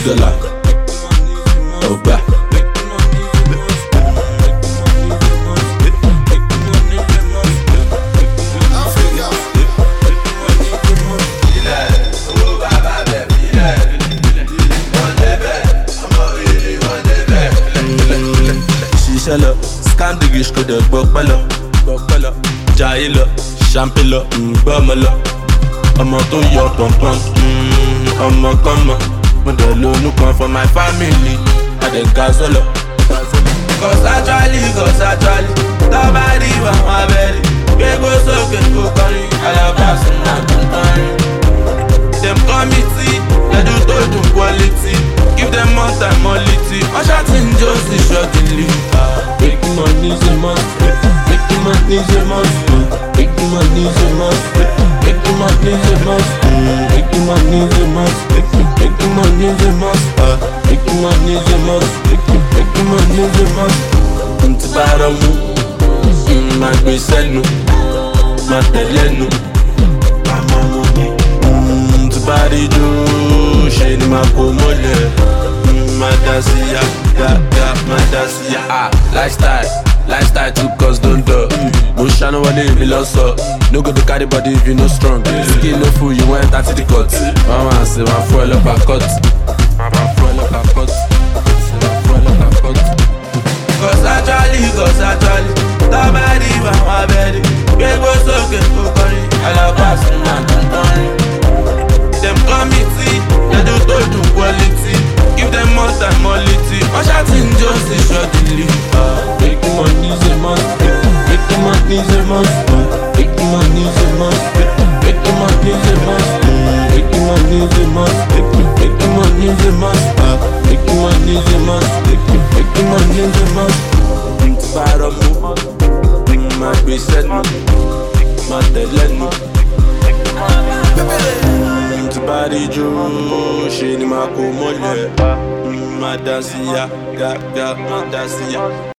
dollar. Oh, back. Ṣiṣẹ́ scam the rich kò dẹ̀ gbọ́ pẹ́lọ. Jayé lọ, champagne lọ, gbọ́mọ lọ. Ọmọ tó yọ pọ̀npọ̀n, ọmọ kọ́mọ. Mo dẹ̀ lónú kan for my family, I dey ga sọ́lọ. Cause actually, tọ́ba rí wà wọ́n abẹ́rẹ́. Gbégbó sókè kò kọrin, alábàásùn náà tó kọrin. Dem committee, ẹ̀dùn tó dùn quality. Give them more time, more litty. Wọ́n ṣàtìn jó sí ṣọ́dìlì. Making money is a must. Making money is a must. Making money is a must. Making money is a must. Making money is a must. Making money is a must. Making money is a must. Making money is a must. Nti bára mu, máa gbé sẹ́nu, máa tẹ̀lé nu. Nti bá rí jó, ṣe ni máa kó mọ́lẹ̀. Madasiya, Madasiya. Lifestyle too cause don't do. No shine no one if you lost up. No go to carry body if you no strong. Skin no fool, you went out to the cut. Mama say my fuel up a cut. Cause actually, nobody want my belly. Gbégbó sókè kò kọrin, alábàásùn náà tó kọrin. Dem committee, ẹ̀dùn tó dùn quality. Give them more time, more litty. Wọ́n ṣàtìn jó sí ṣọ́dìlì. Making money is a must. Making money is a must. Making money is a must. Making money is a must. Making money is a must. Making money is a must. Making money is a must. Making money is a must. Nti bára mu, máa gbé sẹ́nu, máa tẹ̀lé nu. Nti bá rí jó, ṣe ni máa kó mọ́lẹ̀. Madasiya, Madasiya.